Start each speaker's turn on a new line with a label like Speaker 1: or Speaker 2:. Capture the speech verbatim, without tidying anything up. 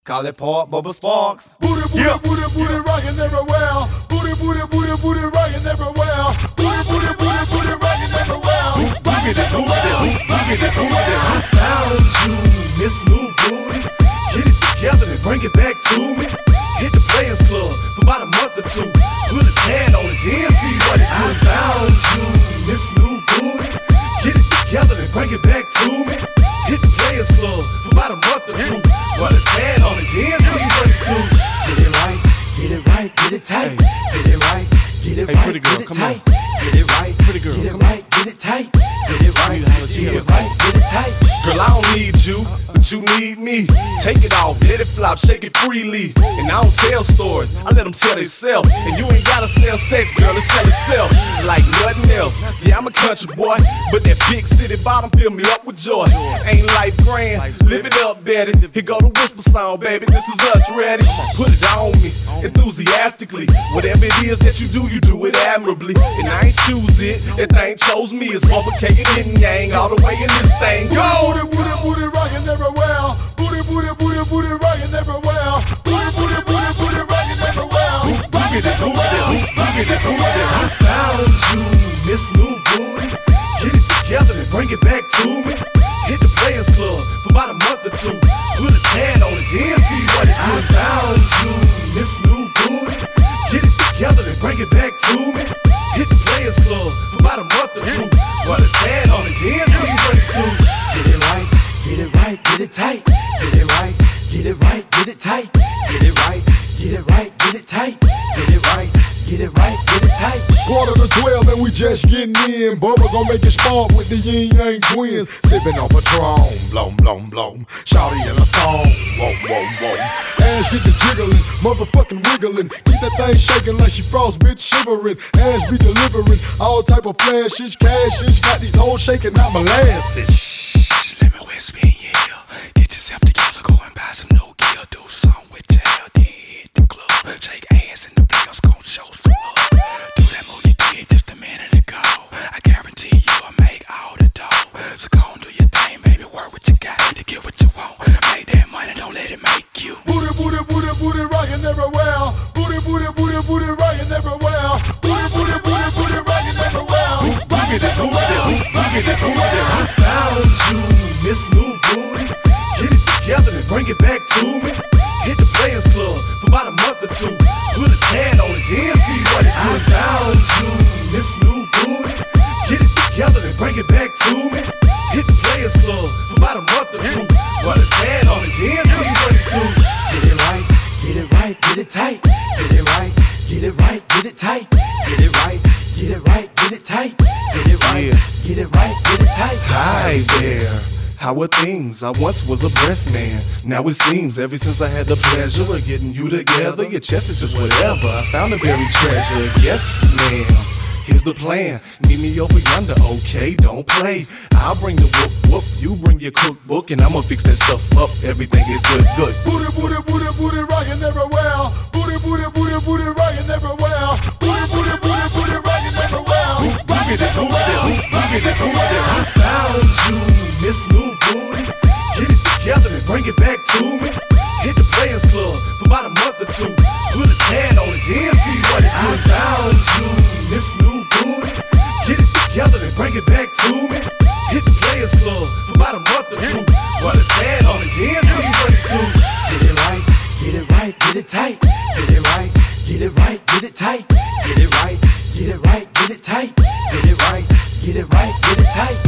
Speaker 1: Call it Port Bubba Sparks.
Speaker 2: Booty, booty,
Speaker 1: Yeah.
Speaker 2: booty, booty, rockin' everywhere. Booty, booty, booty, booty, rockin' everywhere. Booty, booty, booty, booty, rockin' everywhere. Rockin' everywhere. Rockin' everywhere.
Speaker 3: I found you, Miss New Booty. Get it together and bring it back to me. Hit the Players Club for about a month or two. Put a tan on it, then see what it do. I found you, Miss New Booty. Get it together and bring it back to me. Hit the Players Club for about a month or two. Put a tan on it, then see what it do.
Speaker 2: Get it right, get it right, get it tight. Get it right, get it
Speaker 1: Hey,
Speaker 2: right,
Speaker 1: pretty girl,
Speaker 2: get it
Speaker 1: come
Speaker 2: tight.
Speaker 1: on.
Speaker 2: Get it right,
Speaker 1: Pretty girl,
Speaker 2: get it
Speaker 1: come on.
Speaker 2: right, get it tight. Get it right, get it right, get it tight.
Speaker 3: Girl, I don't need you, but you need me. Take it off, let it flop, shake it freely. And I don't tell stories, I let them tell themselves. And you ain't gotta sell sex, girl, it sell itself like nothing else. Yeah, I'm a country boy, but that big city bottom fill me up with joy. Ain't life grand, live it up, Betty. Here go the whisper sound, baby, this is us, ready? Put it on me, enthusiastically. Whatever it is that you do, you do it admirably. And I ain't choose it, that thing chose me. It's Bubba K and Yin Yang all the way in this thing. Go!
Speaker 2: Booty, booty, booty, rockin' everywhere. Booty, booty, booty, booty, rockin' everywhere. Booty, booty, booty, booty, rockin' everywhere. Rockin' everywhere. Rockin' everywhere.
Speaker 3: I found you, Miss New Booty. Get it together and bring it back to me. Hit the Players Club for about a month or two. Put a tan on it, then see what it do. I found you, Miss New Booty. Get it together and bring it back to me. Hit the Players Club for about a month or two. Put a tan on it, then see what it do.
Speaker 2: Get it right, get it right, get it tight. Get it right, get it right, get it tight. Get it right, get it right, get it tight. Get it right, get it right, get it tight.
Speaker 4: Quarter to twelve and we just getting in. Bubba gon' make it spark with the Yin Yang twins. Sippin' on Patron, blom, blom, blom. Shawty in a thong, whoa, whoa, whoa. Ass get the jiggling, motherfucking wiggling. Keep that thing shaking like she frost, bitch shivering. Ass be delivering all type of flashes, cashes. Got these hoes shaking out molasses.
Speaker 5: Shh, let me whisper in your ear. Get yourself together, go and buy some new gear. Do something with your hair, then hit the club. Shake ass and the players gon' show some love. Do that move you did just a minute ago. I guarantee you I'll make all the dough. So go and do your thing, baby, work what you got to get what you want. Make that money, don't let it make you.
Speaker 2: Booty, booty, booty, booty, rockin' everywhere. Booty, booty, booty, booty, rockin' everywhere. Booty, booty, booty, booty, rockin' everywhere. Rockin' everywhere. Rockin' everywhere.
Speaker 3: I found you, Miss New Booty. Get it together and bring it back to me. Hit the Players Club for about a month or two. Put a tan on it, then see what it do. I found you, Miss New Booty. Get it together and bring it back to me. Hit the Players Club for about a month or two. Put a tan on it, then see what it do.
Speaker 2: Get it right, get it right, get it tight. Get it right, get it right, get it tight. Get it right, get it right, get it tight. Get it right, get it right, get it tight.
Speaker 3: Hi there, how are things? I once was a breast man. Now it seems ever since I had the pleasure of getting you together, your chest is just whatever. I found a buried treasure. Yes, ma'am. Here's the plan. Meet me over yonder, okay? Don't play. I'll bring the whoop whoop. You bring your cookbook, and I'ma fix that stuff up. Everything is good, good.
Speaker 2: Booty, booty, booty, booty, rockin' everywhere. Booty, booty, booty, booty, rockin' everywhere. Booty, booty, booty, booty, rockin' everywhere. Rockin' everywhere. Rockin' everywhere.
Speaker 3: I found you, Miss New Booty. Get it together and bring it back to me. Hit the Players Club for about a month or two. Put a tan on it, then see what it do. I found you, Miss New Booty. Get it together and bring it back to me. Hit the Players Club for about a month or two. Put a tan on it, then see what it do.
Speaker 2: Get it right, get it right, get it tight. Get it right, get it right, get it tight. Get it right, get it right, get it tight. Get it right, get it right, get it tight.